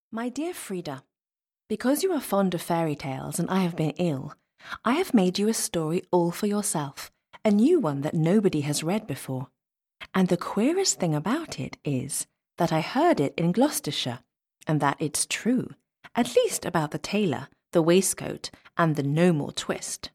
My dear Frida, because you are fond of fairy tales and I have been ill, I have made you a story all for yourself, a new one that nobody has read before. And the queerest thing about it is that I heard it in Gloucestershire, and that it's true, at least about the tailor, the waistcoat, and the no more twist.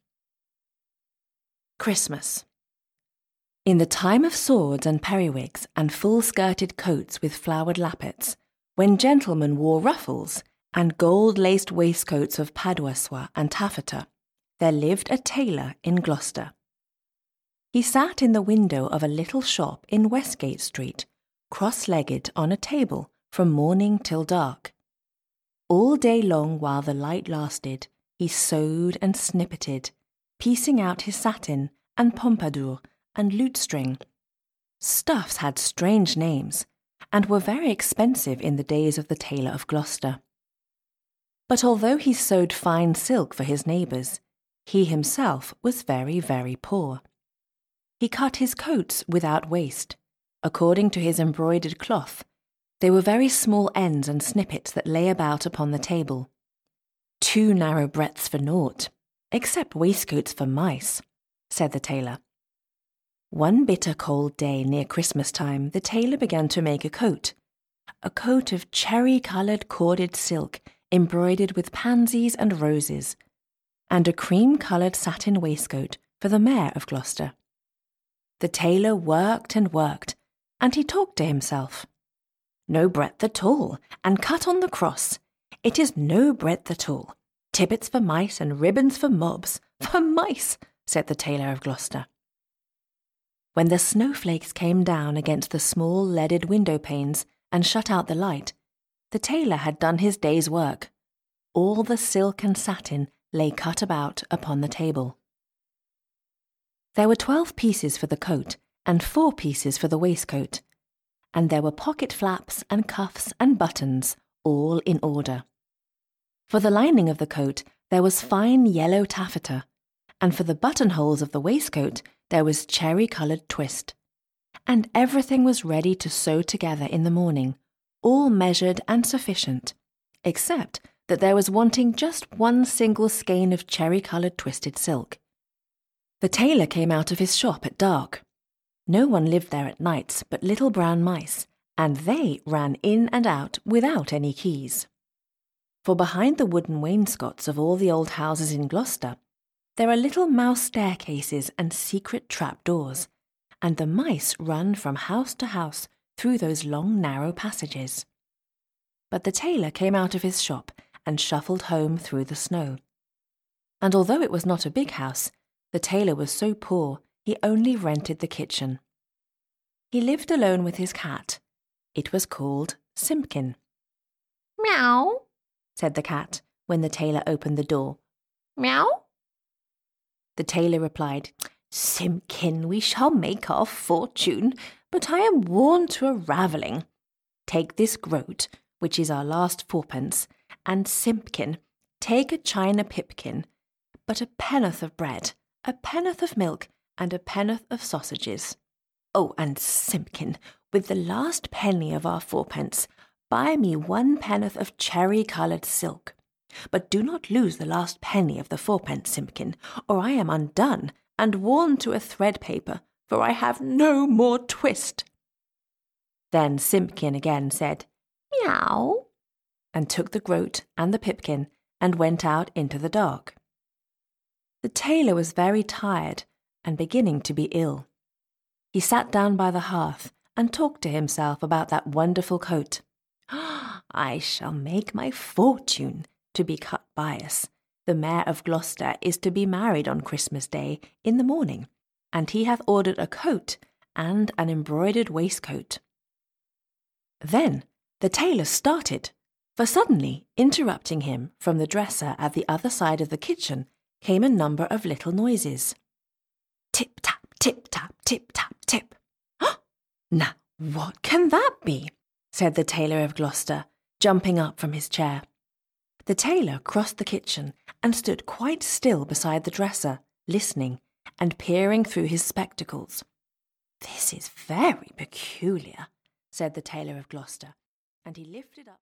Christmas. In the time of swords and periwigs and full-skirted coats with flowered lappets, when gentlemen wore ruffles and gold-laced waistcoats of paduasoy and taffeta, there lived a tailor in Gloucester. He sat in the window of a little shop in Westgate Street, cross-legged on a table from morning till dark. All day long while the light lasted, he sewed and snippeted, piecing out his satin and pompadour and lute-string. Stuffs had strange names, and were very expensive in the days of the tailor of Gloucester. But although he sewed fine silk for his neighbours, he himself was very, very poor. He cut his coats without waist. According to his embroidered cloth, they were very small ends and snippets that lay about upon the table. 2 narrow breadths for naught, except waistcoats for mice, said the tailor. One bitter cold day near Christmas time, the tailor began to make a coat of cherry-coloured corded silk embroidered with pansies and roses, and a cream-coloured satin waistcoat for the mayor of Gloucester. The tailor worked, and he talked to himself. No breadth at all, and cut on the cross. It is no breadth at all. Tippets for mice and ribbons for mobs. For mice, said the tailor of Gloucester. When the snowflakes came down against the small leaded window panes and shut out the light, the tailor had done his day's work. All the silk and satin lay cut about upon the table. There were 12 pieces for the coat and 4 pieces for the waistcoat, and there were pocket flaps and cuffs and buttons, all in order. For the lining of the coat there was fine yellow taffeta, and for the buttonholes of the waistcoat there was cherry-coloured twist. And everything was ready to sew together in the morning, all measured and sufficient, except that there was wanting just 1 single skein of cherry-coloured twisted silk. The tailor came out of his shop at dark. No one lived there at nights but little brown mice, and they ran in and out without any keys. For behind the wooden wainscots of all the old houses in Gloucester, there are little mouse staircases and secret trap-doors, and the mice run from house to house through those long narrow passages. But the tailor came out of his shop and shuffled home through the snow. And although it was not a big house, the tailor was so poor he only rented the kitchen. He lived alone with his cat. It was called Simpkin. "Meow," said the cat when the tailor opened the door. "Meow?" The tailor replied, "Simpkin, we shall make our fortune, but I am worn to a ravelling. Take this groat, which is our last 4pence, and Simpkin, take a china pipkin, but a pennorth of bread, a pennorth of milk, and a pennorth of sausages. Oh, and Simpkin, with the last penny of our 4pence, buy me 1 pennorth of cherry-coloured silk. But do not lose the last penny of the 4pence, Simpkin, or I am undone and worn to a thread paper, for I have no more twist." Then Simpkin again said, "Meow," and took the groat and the pipkin and went out into the dark. The tailor was very tired and beginning to be ill. He sat down by the hearth and talked to himself about that wonderful coat. "I shall make my fortune to be cut bias. The mayor of Gloucester is to be married on Christmas Day in the morning, and he hath ordered a coat and an embroidered waistcoat." Then the tailor started, for suddenly, interrupting him from the dresser at the other side of the kitchen, came a number of little noises. Tip-tap, tip-tap, tip-tap, tip. "Now, what can that be?" said the tailor of Gloucester, jumping up from his chair. The tailor crossed the kitchen and stood quite still beside the dresser, listening and peering through his spectacles. "This is very peculiar," said the tailor of Gloucester, and he lifted up